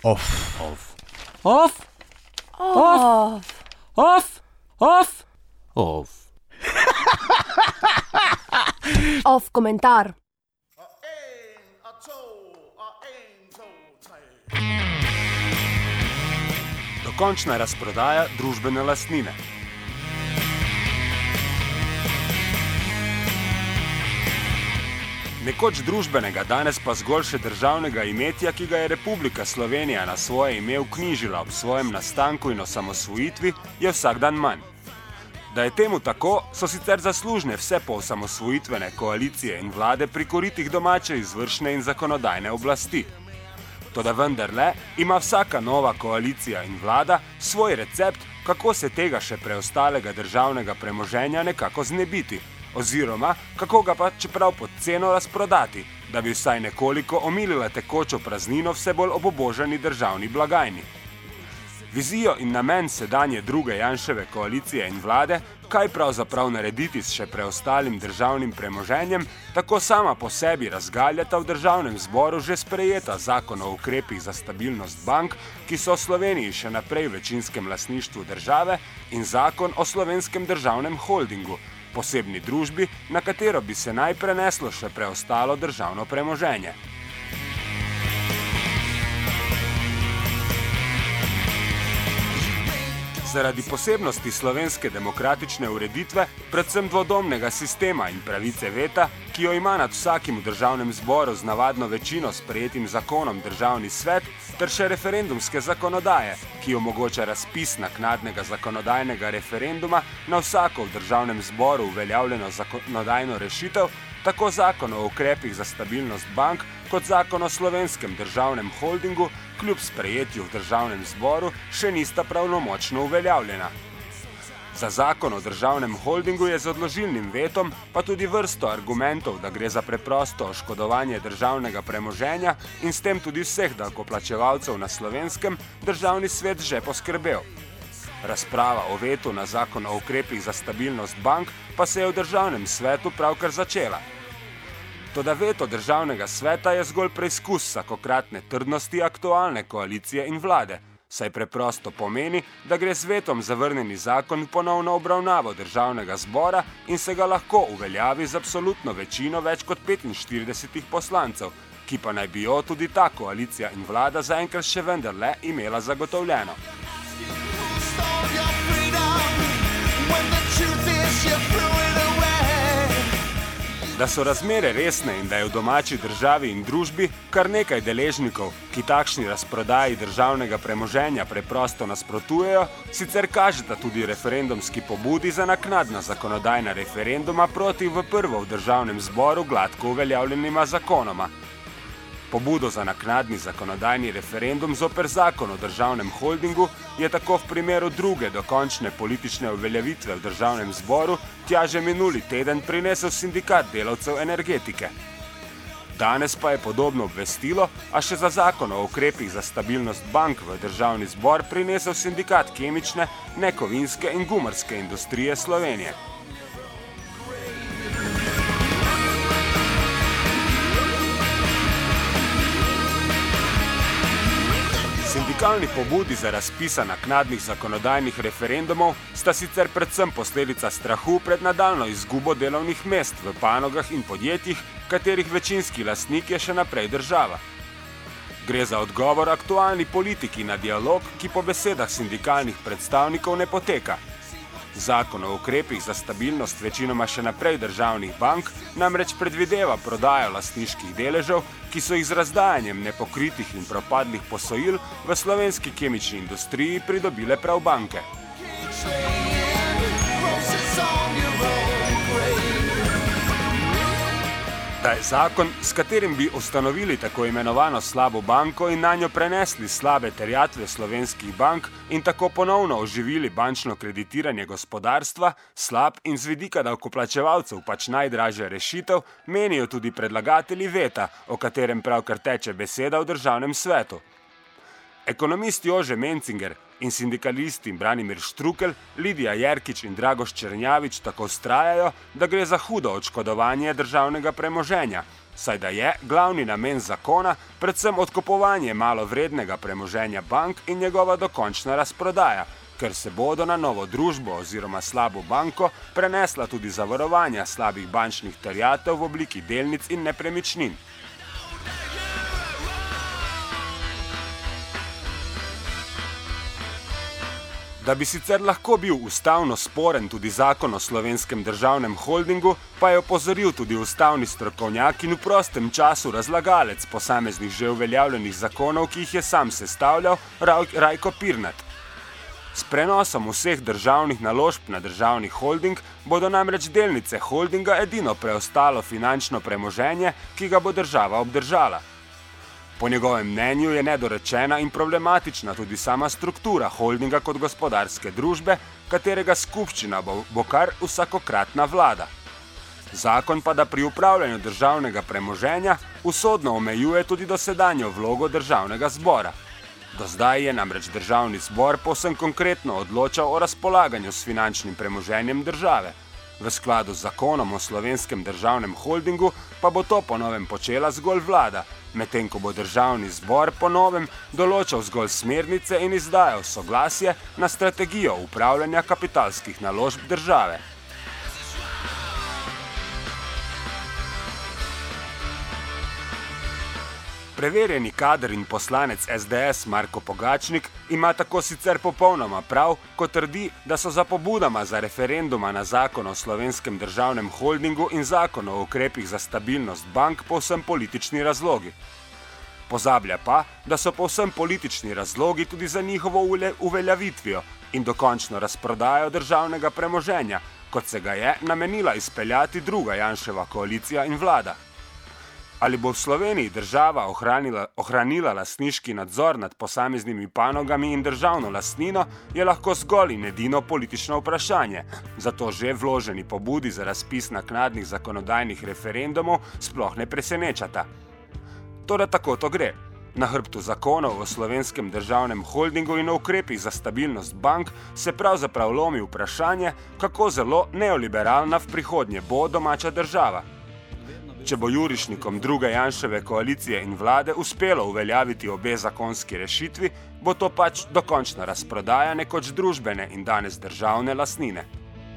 Off. Off. Off. Off. Off. Off. Off. Off komentar. Dokončna razprodaja družbene lastnine. Nekoč družbenega, danes pa zgolj še državnega imetja, ki ga je Republika Slovenija na svoje ime vknjižila ob svojem nastanku in osamosvojitvi, je vsak dan manj. Da je temu tako, so sicer zaslužne vse poosamosvojitvene koalicije in vlade pri koritih domače izvršne in zakonodajne oblasti. Toda vendarle ima vsaka nova koalicija in vlada svoj recept, kako se tega še preostalega državnega premoženja nekako znebiti, oziroma kako ga pa čeprav pod ceno razprodati, da bi vsaj nekoliko omilila tekočo praznino vse bolj obubožani državni blagajni. Vizijo in namen sedanje druge Janševe koalicije in vlade, kaj pravzaprav narediti s še preostalim državnim premoženjem, tako sama po sebi razgaljata v državnem zboru že sprejeta zakon o ukrepih za stabilnost bank, ki so v Sloveniji še naprej v večinskem lastništvu države, in zakon o Slovenskem državnem holdingu, posebni družbi, na katero bi se naj preneslo še preostalo državno premoženje. Zaradi posebnosti slovenske demokratične ureditve, predvsem dvodomnega sistema in pravice veta, ki jo ima nad vsakim v državnem zboru z navadno večino sprejetim zakonom državni svet, ter še referendumske zakonodaje, ki omogoča razpis naknadnega zakonodajnega referenduma na vsako v državnem zboru uveljavljeno zakonodajno rešitev, tako zakon o ukrepih za stabilnost bank kot zakon o Slovenskem državnem holdingu kljub sprejetju v državnem zboru še nista pravnomočno uveljavljena. Za zakon o državnem holdingu je z odložilnim vetom pa tudi vrsto argumentov, da gre za preprosto oškodovanje državnega premoženja in s tem tudi vseh davkoplačevalcev na Slovenskem, državni svet že poskrbel. Razprava o vetu na zakon o ukrepih za stabilnost bank pa se je v državnem svetu pravkar začela. Toda veto državnega sveta je zgolj preizkus vsakokratne trdnosti aktualne koalicije in vlade, saj preprosto pomeni, da gre z vetom zavrnjeni zakon ponovno obravnavo državnega zbora in se ga lahko uveljavi z absolutno večino več kot 45 poslancev, ki pa naj bi jo tudi ta koalicija in vlada zaenkrat še vendarle imela zagotovljeno. Da so razmere resne in da je v domači državi in družbi kar nekaj deležnikov, ki takšni razprodaji državnega premoženja preprosto nasprotujejo, sicer kažeta tudi referendumski pobudi za naknadna zakonodajna referenduma proti v prvo v državnem zboru gladko uveljavljenima zakonoma. Pobudo za naknadni zakonodajni referendum zoper zakon o državnem holdingu je tako v primeru druge dokončne politične uveljavitve v državnem zboru tja že minuli teden prinesel sindikat delavcev energetike. Danes pa je podobno obvestilo, a še za zakon o ukrepih za stabilnost bank v državni zbor prinesel sindikat kemične, nekovinske in gumarske industrije Slovenije. Sindikalni pobudi za razpisa naknadnih zakonodajnih referendumov sta sicer predvsem posledica strahu pred nadaljnjo izgubo delovnih mest v panogah in podjetjih, katerih večinski lastnik je še naprej država. Gre za odgovor aktualni politiki na dialog, ki po besedah sindikalnih predstavnikov ne poteka. Zakon o ukrepih za stabilnost večinoma še naprej državnih bank namreč predvideva prodajo lastniških deležev, ki so jih z razdajanjem nepokritih in propadlih posojil v slovenski kemični industriji pridobile prav banke. Da je zakon, s katerim bi ustanovili tako imenovano slabo banko in nanjo prenesli slabe terjatve slovenskih bank in tako ponovno oživili bančno kreditiranje gospodarstva, slab in z vidika davkoplačevalcev pač najdražja rešitev, menijo tudi predlagatelji veta, o katerem pravkar teče beseda v državnem svetu. Ekonomist Jože Mencinger in sindikalisti Branimir Štrukelj, Lidija Jerkič in Dragoš Černjavič tako vztrajajo, da gre za hudo odškodovanje državnega premoženja, saj da je glavni namen zakona predvsem odkupovanje malovrednega premoženja bank in njegova dokončna razprodaja, ker se bodo na novo družbo oziroma slabo banko prenesla tudi zavarovanja slabih bančnih terjatev v obliki delnic in nepremičnin. Da bi sicer lahko bil ustavno sporen tudi zakon o Slovenskem državnem holdingu, pa je opozoril tudi ustavni strokovnjak in v prostem času razlagalec posameznih že uveljavljenih zakonov, ki jih je sam sestavljal, Rajko Pirnat. S prenosom vseh državnih naložb na državni holding bodo namreč delnice holdinga edino preostalo finančno premoženje, ki ga bo država obdržala. Po njegovem mnenju je nedorečena in problematična tudi sama struktura holdinga kot gospodarske družbe, katerega skupščina bo kar vsakokratna vlada. Zakon pa da pri upravljanju državnega premoženja usodno omejuje tudi dosedanjo vlogo državnega zbora. Do zdaj je namreč državni zbor povsem konkretno odločal o razpolaganju s finančnim premoženjem države. V skladu z zakonom o Slovenskem državnem holdingu pa bo to po novem počela zgolj vlada, medtem ko bo državni zbor po novem določal zgolj smernice in izdajal soglasje na strategijo upravljanja kapitalskih naložb države. Preverjeni kader in poslanec SDS Marko Pogačnik ima tako sicer popolnoma prav, ko trdi, da so za pobudama za referenduma na zakon o Slovenskem državnem holdingu in zakon o ukrepih za stabilnost bank povsem politični razlogi. Pozablja pa, da so povsem politični razlogi tudi za njihovo uveljavitvijo in dokončno razprodajo državnega premoženja, kot se ga je namenila izpeljati druga Janševa koalicija in vlada. Ali bo v Sloveniji država ohranila lastniški nadzor nad posameznimi panogami in državno lastnino, je lahko zgolj in edino politično vprašanje, zato že vloženi pobudi za razpis naknadnih zakonodajnih referendumov sploh ne presenečata. Toda tako to gre. Na hrbtu zakonov o Slovenskem državnem holdingu in o ukrepih za stabilnost bank se pravzaprav lomi vprašanje, kako zelo neoliberalna v prihodnje bo domača država. Če bo jurišnikom druge Janševe koalicije in vlade uspelo uveljaviti obe zakonski rešitvi, bo to pač dokončna razprodaja nekoč družbene in danes državne lastnine.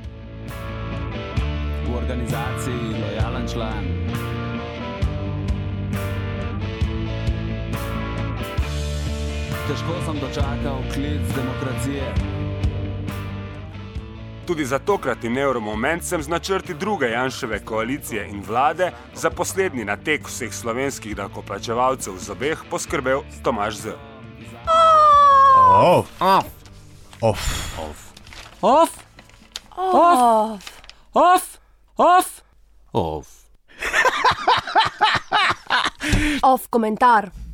V organizaciji lojalen član. Težko sem dočakal klic demokracije. Tudi za tokratni neuromoment sem z načrti druge Janševe koalicije in vlade za poslednji natek vseh slovenskih davkoplačevalcev z obeh poskrbel Tomaž Z. Off komentar.